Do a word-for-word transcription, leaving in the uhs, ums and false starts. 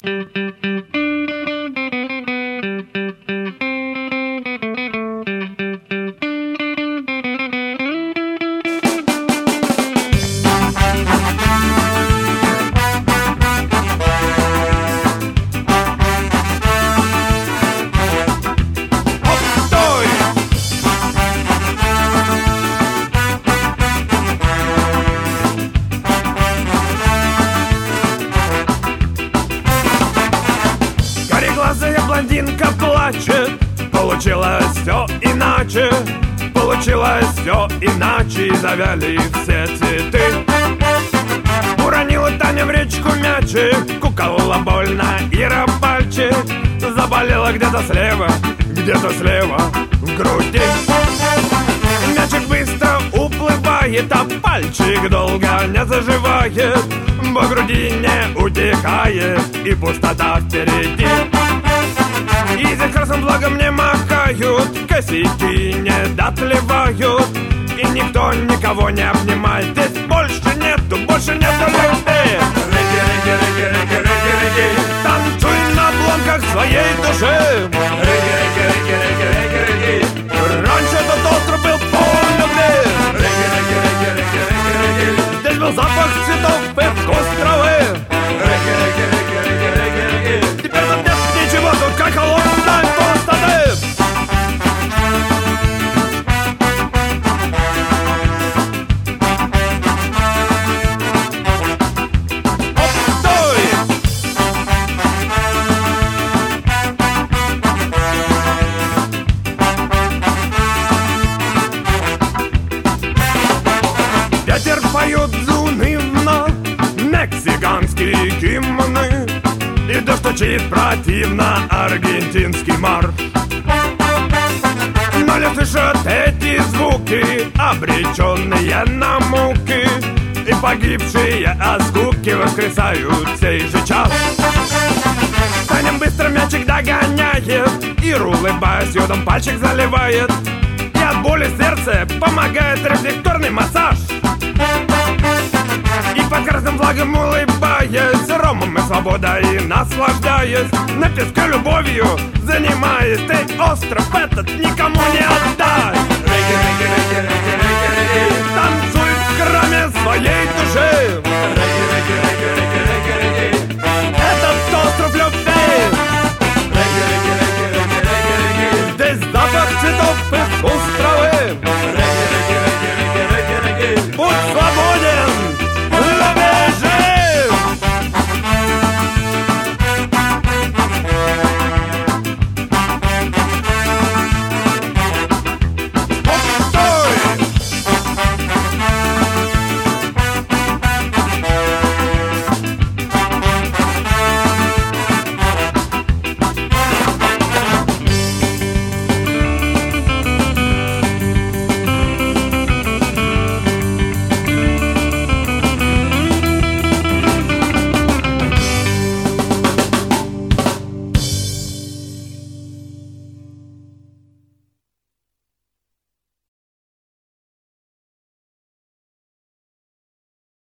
Блондинка плачет, получилось все иначе, получилось все иначе, и завяли все цветы. Уронила Таня в речку мячик, куколла больно Ира пальчик, заболела где-то слева, где-то слева в груди. Мячик быстро уплывает, а пальчик долго не заживает, по груди не утекает, и пустота впереди. И за красным флагом не махают, косяки не дотлевают, и никто никого не обнимает. Здесь больше нету, больше нету людей. Рыги, рыги, рыги, рыги, рыги, рыги, танцуй на обломках своей души. Рыги, рыги, рыги, рыги, рыги, рыги, раньше этот остров был полон любви. Рыги, рыги, рыги, рыги, рыги, рыги, здесь был запах цветов и вкус травы. Рыги, рыги, рыги, рыги, рыги, рыги, теперь тут нет ничего, тут как холодная пустоты. Ветер поет заунывно мексиканские гимны, и дождь стучит противно аргентинский марш. Но лес слышат эти звуки, обреченные на муки, и погибшие от скуки воскресают в сей же час. Танем быстро мячик догоняет, Иру, улыбаясь, йодом пальчик заливает, и от боли сердце помогает рефлекторный массаж. И под красным флагом улыбаясь, ромом и свободой наслаждаясь, на песке любовью занимаясь, ты остров этот никому не отдай. Рыги, рыги, рыги, рыги, рыги, рыги, танцуй в храме своей души. Рыги, рыги, рыги, рыги.